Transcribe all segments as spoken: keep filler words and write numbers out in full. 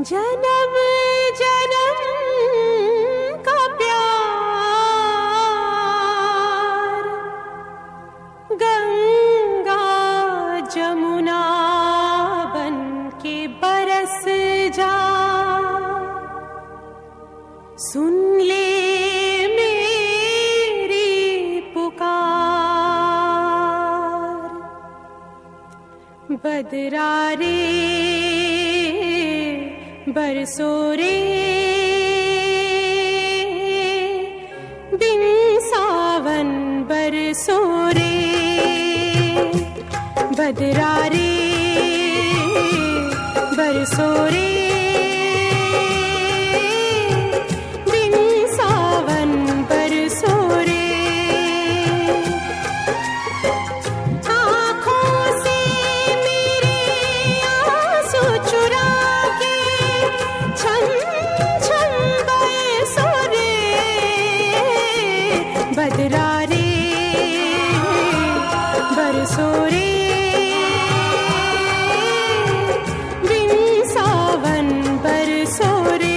जन्म जन्म का प्यार गंगा जमुना बन के बरस जा। सुन ले मेरी पुकार, बदरा रे बरसो रे बिन सावन बरसो रे। बदरा रे बरसो रे बिन सावन बरसो रे। आँखों से मेरे आंसू चुरा के छम छम बरसो रे। बदरा रे बरसो रे बिन सावन बरसो रे।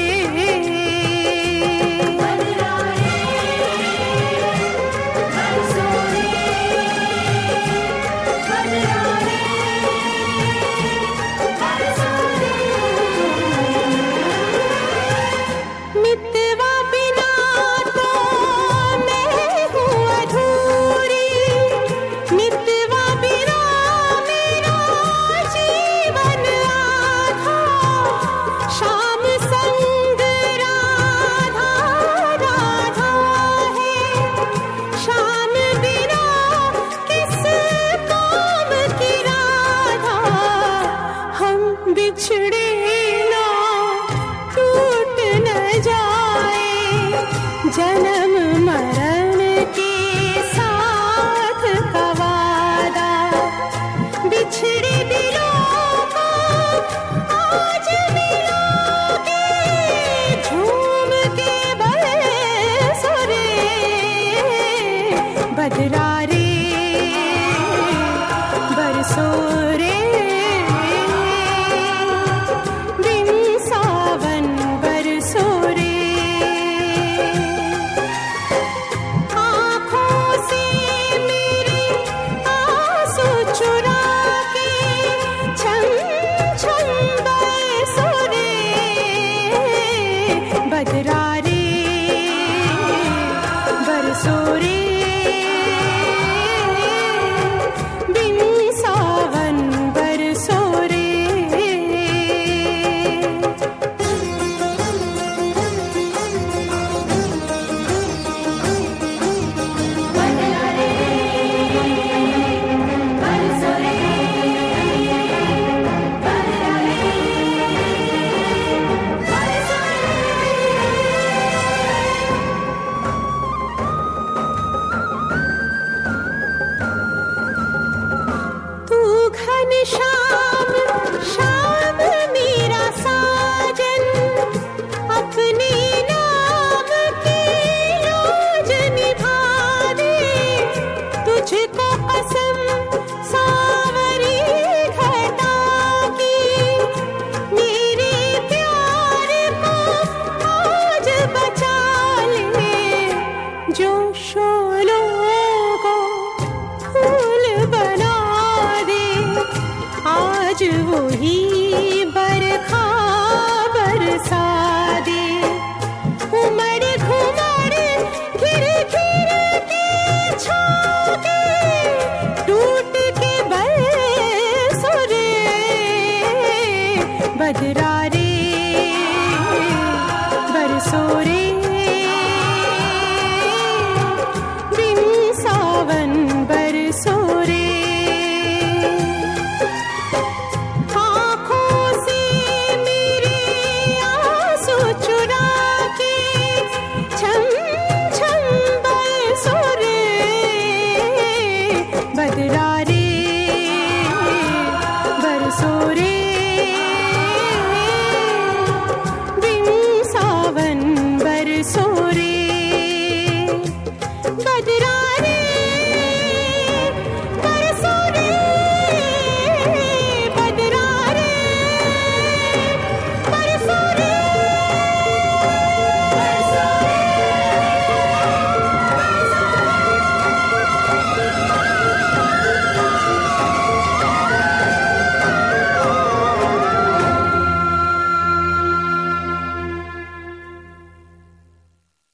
बदरा रे बरसो रे, बदरा रे बरसो रे। मितवा बिना तो मैं हूँ अधूरी, मितवा बिना मेरा जीवन आधा। शाम संग राधा राधा है, शाम बिना किस काम की राधा। हम बिछड़े ना टूट न जाए, जन्म मरण के साथ का वादा। बिछड़े दिलों को आज मिलोगे, झूम के बरसो रे। बदरा रे बरसो रे बिन सावन बरसो रे। आँखों से मेरे आंसू चुरा के छम छम बरसो रे। बदरा रे बरसो रे बिन सावन बरसो रे। बदरा रे बरसो रे, बदरा रे बरसो रे। तू घन श्याम श्याम मेरा साजन, अपने नाम की लाज निभा दे। तुझको कसम सावरी घटा की, मेरे प्यार को आज बचा ले। जो शोलों को फूल बना दे, आज वही बरखा बरसा दे। उमड़ घुमड़ घिर घिर के छाके, टूट के बरसो रे। बदरा रे बरसो रे बिन सावन बरसो रे।